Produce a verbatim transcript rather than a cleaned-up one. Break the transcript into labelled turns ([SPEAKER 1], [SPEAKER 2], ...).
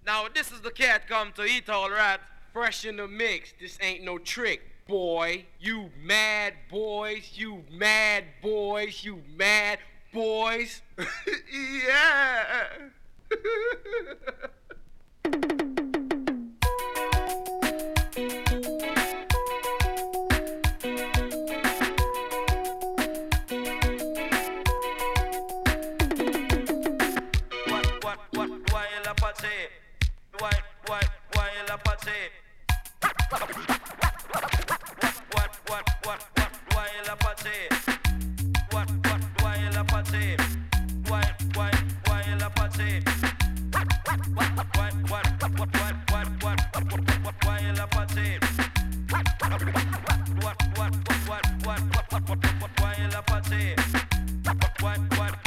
[SPEAKER 1] Now this is the cat come to eat all right. Fresh in the mix, this ain't no trick, boy. You mad boys, you mad boys, you mad boys.
[SPEAKER 2] Yeah.
[SPEAKER 3] Why, why, why la party? What, what, what, what, why la party? What, what, why la party? Why, why, why la party? What, what, what, what, what, what, what, what, why la party? What, what, what, what, what, what, what, what, why la party? What, what, what.